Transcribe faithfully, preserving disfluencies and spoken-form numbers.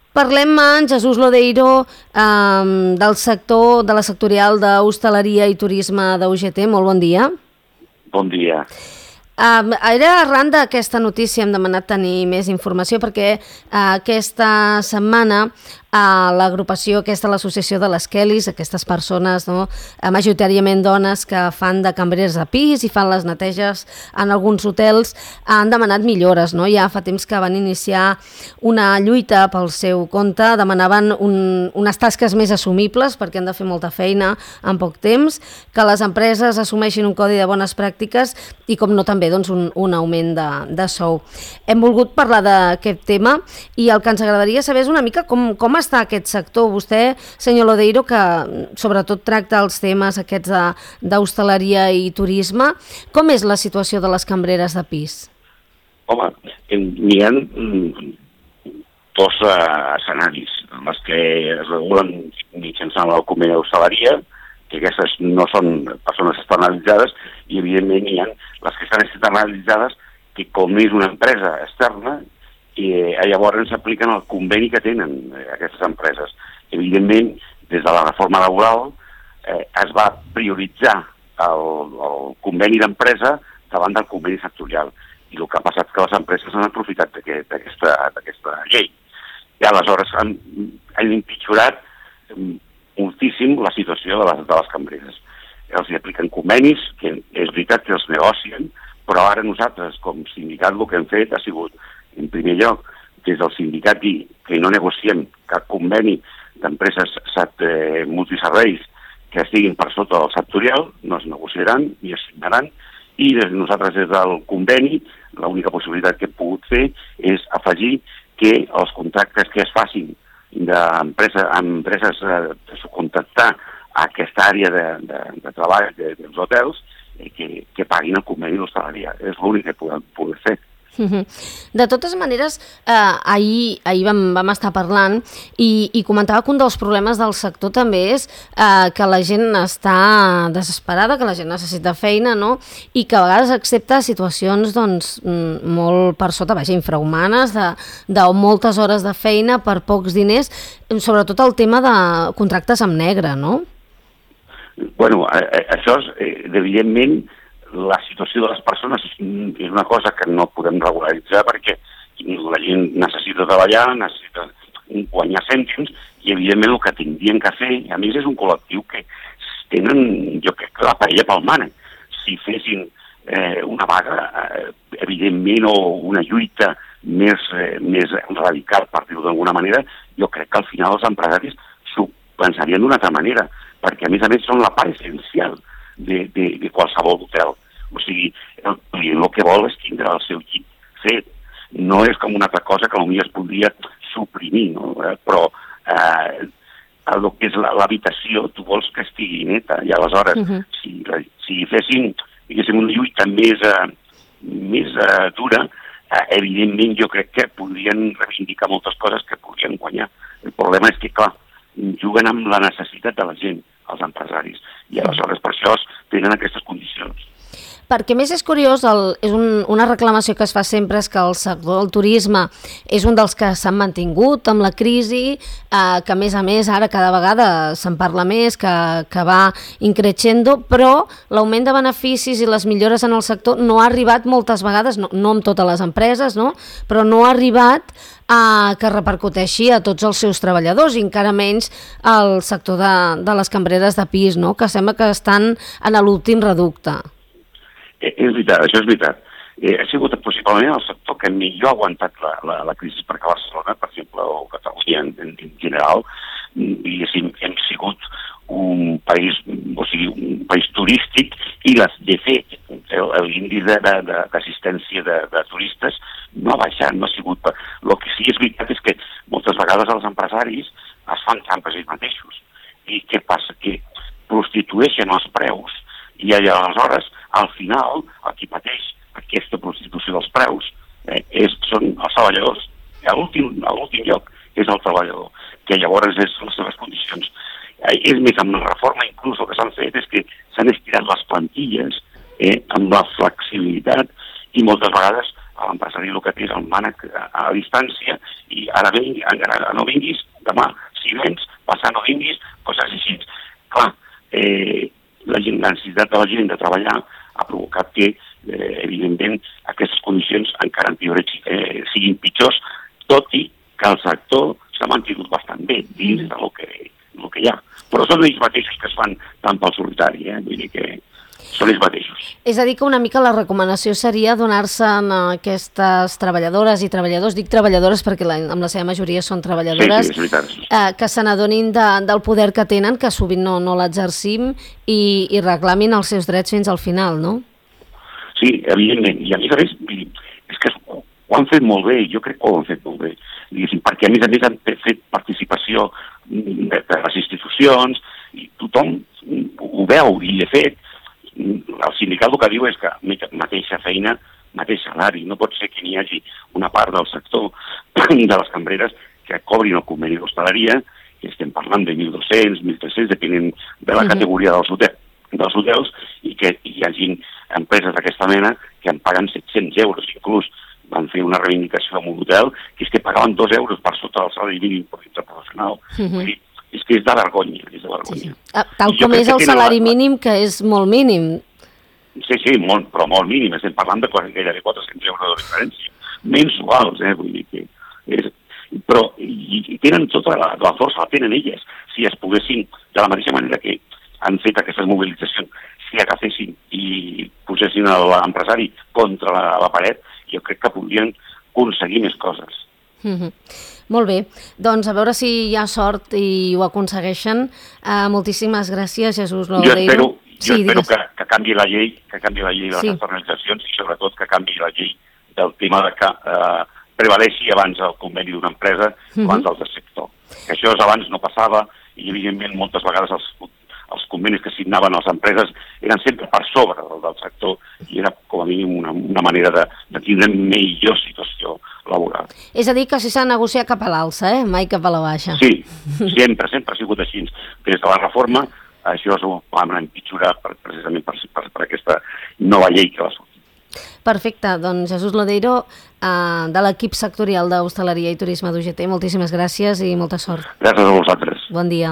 Parlem amb Jesús Lodeiro eh, del sector, de la sectorial d'hostaleria i turisme d'U G T. Molt bon dia. Bon dia. Uh, era arran d'aquesta notícia, hem demanat tenir més informació perquè uh, aquesta setmana uh, l'agrupació aquesta, l'associació de les Kellys, aquestes persones, no, uh, majoritàriament dones que fan de cambreres de pis i fan les neteges en alguns hotels, han demanat millores, no? Ja fa temps que van iniciar una lluita pel seu compte, demanaven un, unes tasques més assumibles perquè han de fer molta feina en poc temps, que les empreses assumeixin un codi de bones pràctiques i com no també doncs, un, un augment de, de sou. Hem volgut parlar d'aquest tema i el que ens agradaria saber és una mica com, com està aquest sector. Vostè, senyor Lodeiro, que sobretot tracta els temes aquests d'hostaleria i turisme, com és la situació de les cambreres de pis? Home, n'hi ha dos uh, escenaris, els que es regulen mitjançant el conveni d'hostaleria, que aquestes no són persones externalitzades, i evidentment hi ha les que estan externalitzades, que com és una empresa externa, i eh, llavors s'apliquen el conveni que tenen eh, aquestes empreses. Evidentment, des de la reforma laboral eh, es va prioritzar el, el conveni d'empresa davant del conveni sectorial, i el que ha passat que les empreses han aprofitat d'aquesta llei. I aleshores han, han empitjorat moltíssim la situació de les, de les cambreres. Els hi apliquen convenis, que és veritat que els negocien, però ara nosaltres, com sindicat, el que hem fet ha sigut, en primer lloc, des del sindicat dir que no negociem cap conveni d'empreses eh, multiserveis que estiguin per sota del sectorial, no es negociaran ni es signaran, i des, nosaltres des del conveni l'única possibilitat que hem pogut fer és afegir que els contractes que es facin d'empreses empreses de subcontractar a aquesta àrea de, de, de treball de, dels hotels eh, que, que paguin el conveni d'hostaleria. És l'únic que podem poder fer. De totes maneres, eh, ahir, ahir vam, vam estar parlant i, i comentava que un dels problemes del sector també és eh, que la gent està desesperada, que la gent necessita feina, no? I que a vegades accepta situacions doncs, molt per sota, vaja, infrahumanes, de, de moltes hores de feina per pocs diners, sobretot el tema de contractes amb negre, no? Bueno, això és, evidentment, la situació de les persones és una cosa que no podem regularitzar perquè la gent necessita treballar, necessita guanyar cèntims i evidentment el que tindrien que fer, i a més és un col·lectiu que tenen, jo crec que la paella pel mànec. Si fessin eh, una vaga, eh, evidentment, o una lluita més, eh, més radical, per dir-ho d'alguna manera, jo crec que al final els empresaris s'ho pensarien d'una altra manera, perquè a més a més són la part essencial De, de, de qualsevol hotel. O sigui, el client el que vol és tindre el seu llit fet. No és com una altra cosa que potser es podria suprimir, no? Però eh, el que és l'habitació tu vols que estigui neta, i aleshores, uh-huh. si, si fessin, diguéssim, una lluita més, eh, més eh, dura, eh, evidentment jo crec que podrien reivindicar moltes coses que podrien guanyar. El problema és que, clar, juguen amb la necessitat de la gent, els empresaris, i aleshores per això tenen aquestes condicions. Perquè més és curiós, el, és un, una reclamació que es fa sempre és que el sector del turisme és un dels que s'han mantingut amb la crisi, eh, que a més a més ara cada vegada se'n parla més, que, que va increixendo, però l'augment de beneficis i les millores en el sector no ha arribat moltes vegades, no, no amb totes les empreses, no? Però no ha arribat a que repercuteixi a tots els seus treballadors i encara menys al sector de, de les cambreres de pis, no? Que sembla que estan en l'últim reducte. Eh, és veritat, això és veritat. Eh, ha sigut possiblement el sector que millor ha aguantat la, la, la crisi, perquè Barcelona, per exemple, o Catalunya en, en, en general, diguéssim, hem sigut un país, o sigui, un país turístic i les, de fet, l'índice d'assistència de, de, de turistes no ha baixat, no ha sigut... El que sí és veritat és que moltes vegades els empresaris es fan trampes ells mateixos. I què passa? Que prostitueixen els preus i aleshores, al final, el qui pateix aquesta prostitució dels preus eh, és, són els treballadors. A l'últim lloc és el treballador, que llavors és les seves condicions. Eh, és més, amb la reforma inclús el que s'han fet és que s'han estirat les plantilles eh, amb la flexibilitat i moltes vegades l'empresari el que té és el mànec a, a distància i ara, ven, ara no vinguis, demà si vens, passar no vinguis, coses així. Clar, eh, la, gent, la necessitat de la gent de treballar ha provocat que, eh, evidentment, aquestes condicions encara eh, siguin pitjors, tot i que el sector s'ha mantingut bastant bé dins del que, del que hi ha. Però són ells mateixos que es fan tant pel solitari, eh? Vull dir que són ells mateixos. És a dir, que una mica la recomanació seria donar-se a aquestes treballadores i treballadors, dic treballadores perquè la, amb la seva majoria són treballadores, sí, sí, és veritat. Eh, que se n'adonin de, del poder que tenen, que sovint no, no l'exercim, i, i reclamin els seus drets fins al final, no? Sí, evidentment. I a més a més, és que ho han fet molt bé, jo crec que ho han fet molt bé, perquè a més a més han fet participació de, de les institucions, i tothom ho veu, i de fet, el sindicat el que diu és que mateixa feina, mateix salari, no pot ser que n'hi hagi una part del sector de les cambreres que cobrin el conveni d'hostaleria, que estem parlant de mil dos-cents, mil tres-cents, depenent de la categoria dels hotels, dels hotels i que hi hagi empreses d'aquesta mena que en paguen set-cents euros, inclús van fer una reivindicació amb un hotel que és que pagaven dos euros per sota del salari mínim interprofessional. Uh -huh. Vull dir, és que és de vergonya, és de vergonya. Sí, sí. Tal com és el salari la... mínim, que és molt mínim. Sí, sí, molt, però molt mínim. Estem parlant de gairebé quatre-cents euros de diferència. Mensuals, eh? Vull dir que... És... Però i, i tenen tota la, la força, la tenen elles. Si es poguessin, de la mateixa manera que han fet aquestes mobilitzacions, si agafessin i posessin l'empresari contra la, la paret, jo crec que podrien aconseguir més coses. Mm-hmm. Molt bé, doncs a veure si hi ha sort i ho aconsegueixen. Uh, moltíssimes gràcies, Jesús Lodeiro. Jo espero, jo sí, espero que, que canvi la llei, que canvi la llei de les sí. externalitzacions i sobretot que canvi la llei del tema de que uh, prevaleixi abans el conveni d'una empresa mm-hmm. abans del tercer sector. Que això abans no passava i evidentment moltes vegades els els convenis que signaven les empreses eren sempre per sobre del, del sector i era com a mínim una, una manera de, de tindre millor situació laboral. És a dir, que si s'ha negociat cap a l'alça, eh? Mai cap a la baixa. Sí, sempre, sempre ha sigut així. Des de la reforma això es va empitjorar per, precisament per, per, per aquesta nova llei que va sortir. Perfecte, doncs Jesús Lodeiro, eh, de l'equip sectorial d'Hostaleria i Turisme d'U G T, moltíssimes gràcies i molta sort. Gràcies a vosaltres. Bon dia.